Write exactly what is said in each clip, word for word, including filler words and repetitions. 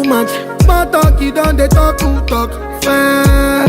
much. Small talk, you don't they talk, who talk fair.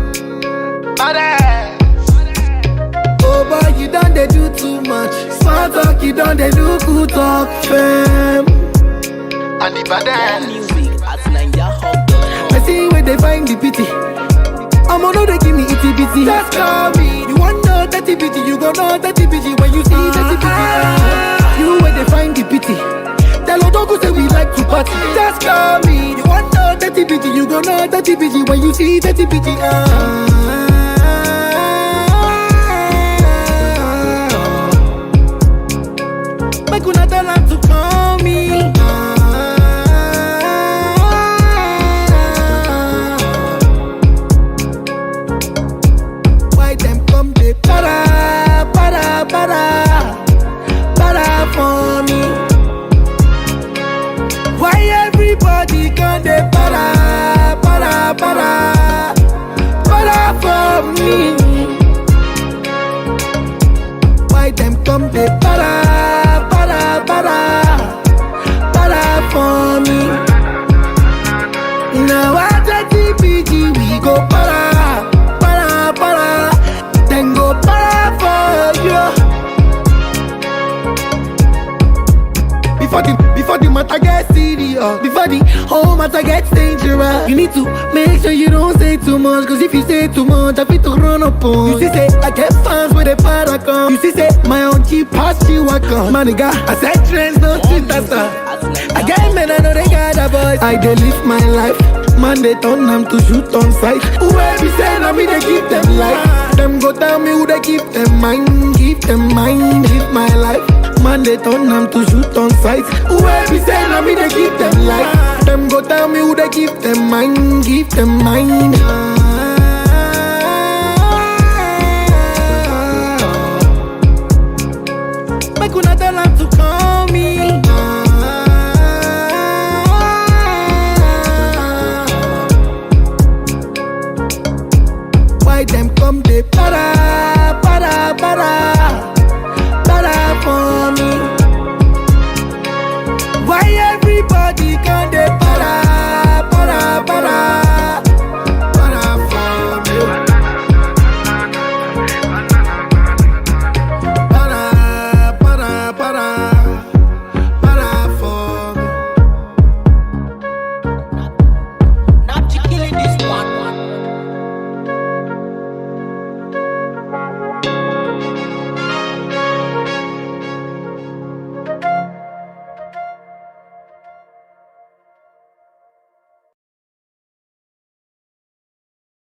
Oh boy, you don't they do too much. Small talk, you don't they do who talk fair. And the bad music at Ninja Hub. I see where they find the pity. I'm on they give me itty bitty. Just call me. You want know dirty bitty, you gon' know dirty bitty when you see dirty bitty. Ah. You where they find the pity. Tell Odogu say we like to party. Just call me. You want know dirty bitty, you gon' know dirty bitty when you see dirty bitty. Ah. Make una tell her to call me. Para, para, para, para for me. Why everybody can they para, para, para, para for me? Why them come they para, para, para, para for me? Now I take the P G, we go para, para, para. Then go para for you. Before the before the matter gets serious, before the whole matter gets dangerous, you need to make sure you don't say too much. Cause if you say too much, I fit to run up on. You see say I get fans with a paracon. You see say my own cheap past you I come. My nigga, I said trends no shit that's I get men I know they got a voice. I dey live my life. Man, they turn them to shoot on sight. Whoever say na me, they keep them life. Them go tell me who they keep them mind. Keep them mind, live my life. Man, they turn them to shoot on sight. Whoever say na me, they keep them life. Them go tell me who they keep them mind. Keep them mind.